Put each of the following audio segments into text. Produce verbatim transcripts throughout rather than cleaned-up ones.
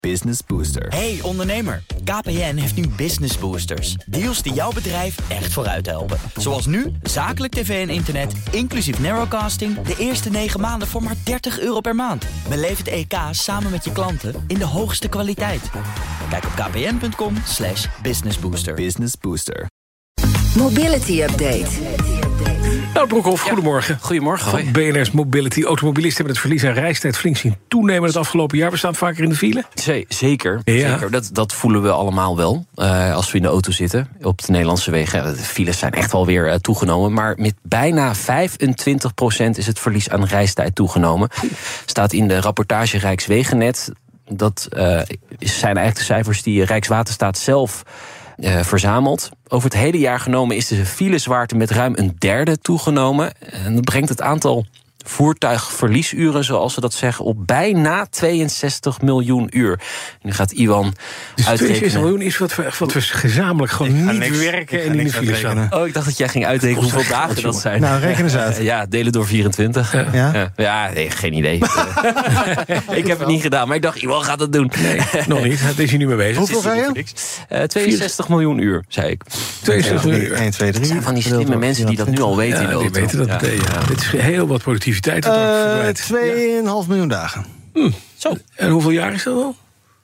Business Booster. Hey ondernemer, K P N heeft nu Business Boosters. Deals die jouw bedrijf echt vooruit helpen. Zoals nu, zakelijk tv en internet, inclusief narrowcasting... de eerste negen maanden voor maar dertig euro per maand. Beleef het E K samen met je klanten in de hoogste kwaliteit. Kijk op kpn.com slash businessbooster. Business Booster. Mobility Update. Nou, Broekhoff, goedemorgen. Ja, goedemorgen. Van B N R's Mobility. Automobilisten hebben het verlies aan reistijd flink zien toenemen het afgelopen jaar. We staan vaker in de file. Z- zeker, Ja. zeker. Dat, dat voelen we allemaal wel uh, als we in de auto zitten. Op de Nederlandse wegen. De files zijn echt wel weer uh, toegenomen. Maar met bijna vijfentwintig procent is het verlies aan reistijd toegenomen. Staat in de rapportage Rijkswegennet. Dat uh, zijn eigenlijk de cijfers die Rijkswaterstaat zelf Uh, verzameld. Over het hele jaar genomen is de filezwaarte met ruim een derde toegenomen. En dat brengt het aantal voertuigverliesuren, zoals ze dat zeggen, op bijna tweeënzestig miljoen uur. En nu gaat Iwan Dus uitrekenen. tweeënzestig miljoen is wat we, wat we gezamenlijk gewoon niet niks- werken ik en ga in de niks file staan. uitrekenen. Oh, ik dacht dat jij ging uitrekenen hoeveel dagen dat zijn. Nou, reken eens uit. Ja, delen door vierentwintig. Ja. Ja? Ja, ja nee, geen idee. Ik heb het niet gedaan, maar ik dacht, Iwan gaat het doen. Nee, nog niet. Daar is hij nu mee bezig. Hoeveel zei je? Uh, tweeënzestig miljoen uur, zei ik. tweeënzestig miljoen uur. één, twee, Het drie. zijn van die slimme mensen die dat nu al weten in de Ja, die auto. weten dat Ja. meteen. Ja. Dit is heel wat productiviteit. wat daar Uh, verdwijnt. twee komma vijf miljoen dagen. Zo. En hoeveel jaar is dat al?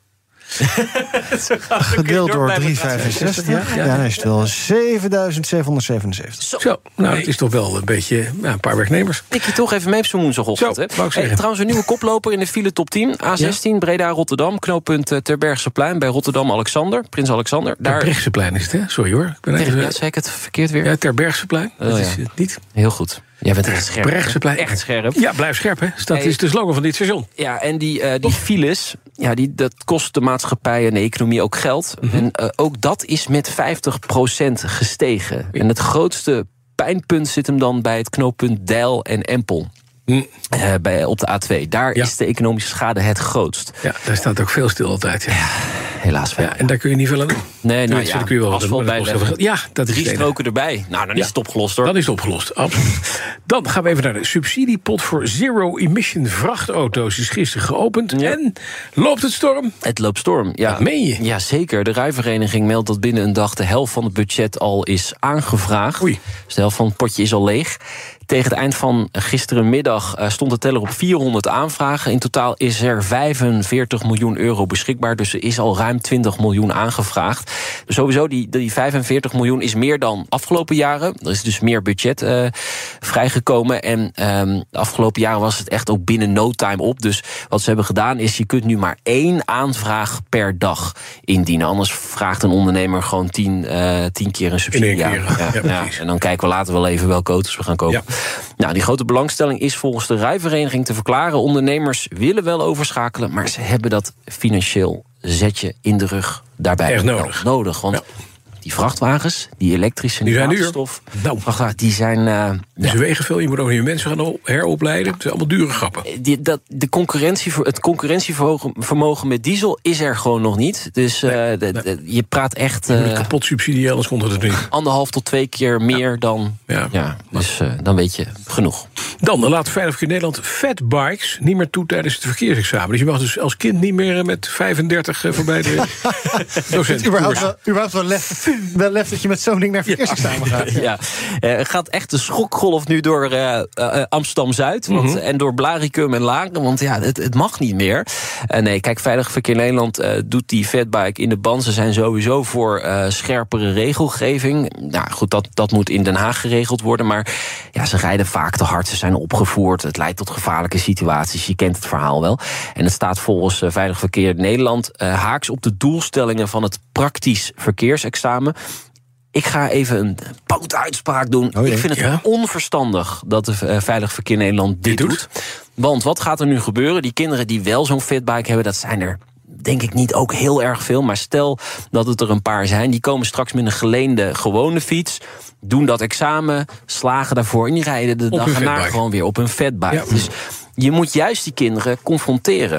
Gedeeld door driehonderdvijfenzestig. Ja, Ja, ja. dan is het wel zevenduizend zevenhonderdzevenenzeventig. Zo. Zo, nou, het is toch wel een beetje ja, een paar werknemers. Tik je toch even mee op zo'n woensdagochtend. Zo, hè? wou ik zeggen. Hey, trouwens, een nieuwe koploper in de file top tien. A zestien, Breda-Rotterdam, knooppunt uh, Terbergseplein... bij Rotterdam-Alexander, Prins Alexander. Daar... Terbrechtseplein is het, hè? Sorry hoor. Ik ben Ter... even... Ja, zei ik het verkeerd weer? Ja, Terbergseplein. Oh, dat ja. is het niet. Heel goed. Jij bent echt scherp. hè? Brechtseplein. Echt scherp. Ja, blijf scherp, hè? Dat Hey. is de slogan van dit seizoen. Ja, en die, uh, die files, ja, die, dat kost de maatschappij en de economie ook geld. Mhm. En uh, ook dat is met vijftig procent gestegen. En het grootste pijnpunt zit hem dan bij het knooppunt Deil en Empel. Hm. Uh, bij, op de A twee. Daar Ja. is de economische schade het grootst. Ja, daar staat ook veel stil altijd. Ja. Helaas wel. Ja, en daar kun je niet veel aan doen. Nee, nou Tenminste, ja, daar kun je wel wat asfalt doen, maar dat kost bijleggen. heel veel geld. Ja, dat is Drie het ene. stroken erbij. Nou, dan Ja. is het opgelost hoor. Dan is het opgelost, absoluut. Dan gaan we even naar de subsidiepot voor zero-emission vrachtauto's. Die is gisteren geopend. Ja. En loopt het storm? Het loopt storm, ja. Dat meen je? Ja, zeker. De rijvereniging meldt dat binnen een dag de helft van het budget al is aangevraagd. Oei. Dus de helft van het potje is al leeg. Tegen het eind van gisterenmiddag uh, stond de teller op vierhonderd aanvragen. In totaal is er vijfenveertig miljoen euro beschikbaar. Dus er is al ruim twintig miljoen aangevraagd. Sowieso, die, die vijfenveertig miljoen is meer dan afgelopen jaren. Er is dus meer budget uh, vrijgekomen. En um, de afgelopen jaren was het echt ook binnen no time op. Dus wat ze hebben gedaan is, je kunt nu maar één aanvraag per dag indienen. Anders vraagt een ondernemer gewoon tien, uh, tien keer een subsidie In één keer, aan. ja, Ja, precies. ja. En dan kijken we later wel even welke auto's we gaan kopen. Ja. Nou, die grote belangstelling is volgens de rijvereniging te verklaren. Ondernemers willen wel overschakelen, maar ze hebben dat financieel zetje in de rug daarbij Echt wel nodig. nodig. Want Ja. die vrachtwagens, die elektrische, Die die zijn duur. waterstof, Nou. vrachtwagens, die zijn... Uh, Dus ze wegen veel. Je moet ook niet mensen gaan op- heropleiden. Het zijn allemaal dure grappen. Die, dat, de concurrentie, het concurrentievermogen vermogen met diesel is er gewoon nog niet. Dus uh, Nee, de, nee. de, je praat echt Je moet het uh, kapot subsidiëren, anders komt het er niet. anderhalf tot twee keer meer dan... Ja. Ja, dus uh, dan weet je genoeg. Dan laat Veilig Verkeer Nederland fatbikes niet meer toe tijdens het verkeersexamen. Dus je mag dus als kind niet meer met vijfendertig uh, voorbij de docent. Überhaupt wel, überhaupt wel, lef, wel lef dat je met zo'n ding naar verkeersexamen gaat. Ja, er gaat echt de schokgolf nu door uh, uh, Amsterdam-Zuid want, Mhm. en door Blaricum en Laren, want ja, het, het mag niet meer. Uh, nee, kijk, Veilig Verkeer Nederland uh, doet die fatbike in de ban. Ze zijn sowieso voor uh, scherpere regelgeving. Nou goed, dat, dat moet in Den Haag geregeld worden, maar ja, ze rijden vaak te hard, ze zijn opgevoerd, het leidt tot gevaarlijke situaties, je kent het verhaal wel. En het staat volgens uh, Veilig Verkeer Nederland uh, haaks op de doelstellingen van het praktisch verkeersexamen. Ik ga even een poute uitspraak doen. Oh jee. Ik vind het Ja? onverstandig dat de uh, Veilig Verkeer Nederland dit, Dit doet? doet. Want wat gaat er nu gebeuren? Die kinderen die wel zo'n fatbike hebben, dat zijn er denk ik niet ook heel erg veel. Maar stel dat het er een paar zijn, die komen straks met een geleende gewone fiets, doen dat examen, slagen daarvoor en die rijden de Op dag hun erna fatbike. gewoon weer op een fatbike. Ja. Dus je moet juist die kinderen confronteren.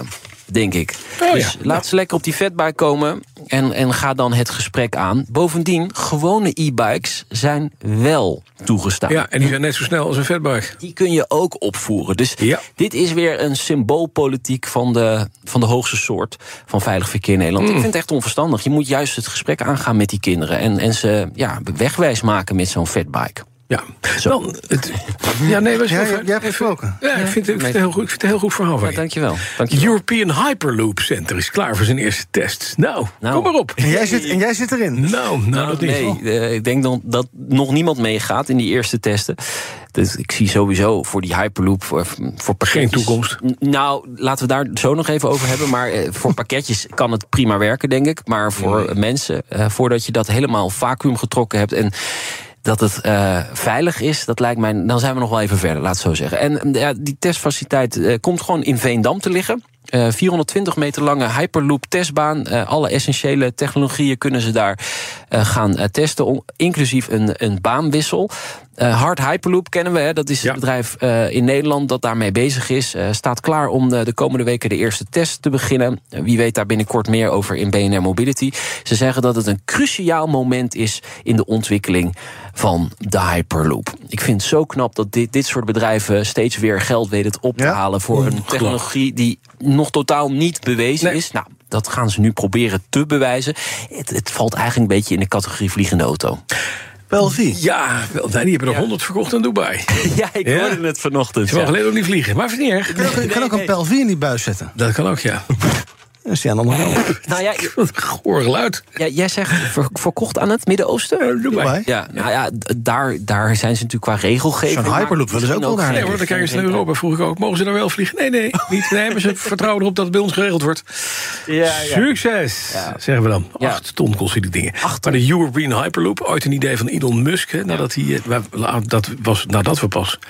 denk ik. Oh, dus ja. laat ze lekker op die fatbike komen en, en ga dan het gesprek aan. Bovendien, gewone e-bikes zijn wel toegestaan. Ja, en die zijn net zo snel als een fatbike. Die kun je ook opvoeren. Dus Ja. dit is weer een symboolpolitiek van de, van de hoogste soort van veilig verkeer in Nederland. Mm. Ik vind het echt onverstandig. Je moet juist het gesprek aangaan met die kinderen en, en ze ja, wegwijs maken met zo'n fatbike. Ja, Zo. dan, het, ja nee, was Ja, wel jij, fijn. jij hebt gesproken. Ja, ik vind, het- ik vind het een heel goed, ik vind het een heel goed verhaal van Ja, je. dankjewel. dankjewel. European Hyperloop Center is klaar voor zijn eerste test. Nou, Nou. kom maar op. En jij zit, en jij zit erin. Nou, nou, dat niet. Nee, eh, ik denk dan dat nog niemand meegaat in die eerste testen. Dus ik zie sowieso voor die Hyperloop, voor, voor pakketjes... Geen toekomst. N- Nou, laten we daar zo nog even over hebben. Maar eh, voor pakketjes kan het prima werken, denk ik. Maar voor Nee. mensen, eh, voordat je dat helemaal vacuüm getrokken hebt... en dat het uh, veilig is, dat lijkt mij... dan zijn we nog wel even verder, laat het zo zeggen. En uh, die testfaciliteit uh, komt gewoon in Veendam te liggen. Uh, vierhonderdtwintig meter lange Hyperloop testbaan. Uh, alle essentiële technologieën kunnen ze daar uh, gaan uh, testen, on, inclusief een, een baanwissel. Uh, Hard Hyperloop kennen we, hè? Dat is Ja. het bedrijf uh, in Nederland dat daarmee bezig is. Uh, staat klaar om uh, de komende weken de eerste test te beginnen. Uh, wie weet daar binnenkort meer over in B N R Mobility. Ze zeggen dat het een cruciaal moment is in de ontwikkeling van de Hyperloop. Ik vind het zo knap dat dit, dit soort bedrijven steeds weer geld weten op te Ja. halen voor een technologie die nog totaal niet bewezen Nee. is. Nou, dat gaan ze nu proberen te bewijzen. Het, het valt eigenlijk een beetje in de categorie vliegende auto. Belvie. Ja, wel, nee, die hebben er honderd verkocht in Dubai. Ja, ik Ja? hoorde het vanochtend. Ze mogen alleen nog niet vliegen, maar vind niet erg. Je kan ook, je kan ook een Belvie in die buis zetten. Dat kan ook, ja. Dat is die aan de andere kant. Nou ja, Wat een goor geluid. ja, jij zegt ver- verkocht aan het Midden-Oosten? Dubai. Dubai. Ja, nou ja, d- daar, daar zijn ze natuurlijk qua regelgeving. Zo'n Hyperloop willen ze ook wel daar. Nee hoor, dan kijken ze naar Europa. Vroeg ik ook, mogen ze daar wel vliegen? Nee, nee, niet. Nee, maar ze vertrouwen erop dat het bij ons geregeld wordt. Ja, Succes, Ja. zeggen we dan. Ja. Acht ton kosten die dingen. Acht Maar de European Hyperloop, ooit een idee van Elon Musk. Hè, nadat hij, eh, wa- dat was nadat we pas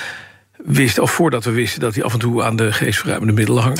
wisten, of voordat we wisten dat hij af en toe aan de geestverruimende middelen hangt.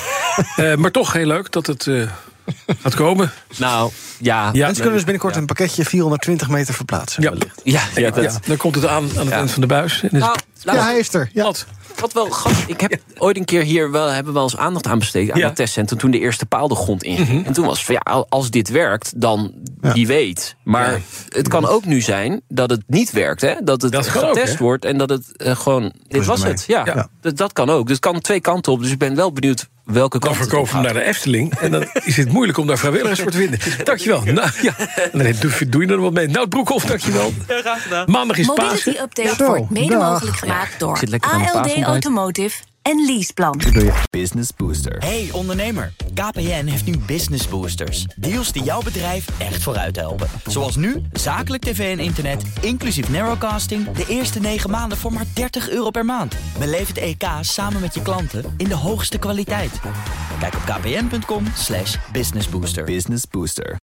uh, maar toch heel leuk dat het uh, gaat komen. Nou, ja. Ja. En ze kunnen dus binnenkort een pakketje vierhonderdtwintig meter verplaatsen. Ja, Ja, ja, dat, ja, dan komt het aan aan het eind van de buis. En dan is Nou, laat- Ja, hij is er. Ja. wat? Wat wel grappig. Ik heb ooit een keer hier wel, hebben we wel eens aandacht aan besteed aan Ja. het testcentrum toen de eerste paal de grond inging. En toen was het van ja, als dit werkt, dan Ja. wie weet. Maar Ja. het kan ook nu zijn dat het niet werkt, hè? Dat het Dat kan ook, getest hè? wordt en dat het uh, gewoon. Dit was ermee. het. Ja, Ja. Dat, dat kan ook. Dus het kan twee kanten op. Dus ik ben wel benieuwd welke Dan kant het op verkopen we hem gaat. naar de Efteling. En dan is het moeilijk om daar vrijwilligers voor te vinden. Dankjewel. Nou, ja. En dan doe, doe je er wat mee. Nou, Broekhoff, dankjewel. Ja, graag gedaan. Maandag is Mobility Pasen. Update Zo, wordt mede dag. mogelijk gemaakt door zit lekker aan mijn A L D paasontbijt. Automotive en Leaseplan. Business Booster. Hey ondernemer, K P N heeft nu Business Boosters. Deals die jouw bedrijf echt vooruit helpen. Zoals nu, zakelijk tv en internet, inclusief narrowcasting... de eerste negen maanden voor maar dertig euro per maand. Beleef het E K samen met je klanten in de hoogste kwaliteit. Kijk op kpn punt com slash businessbooster. Business Booster.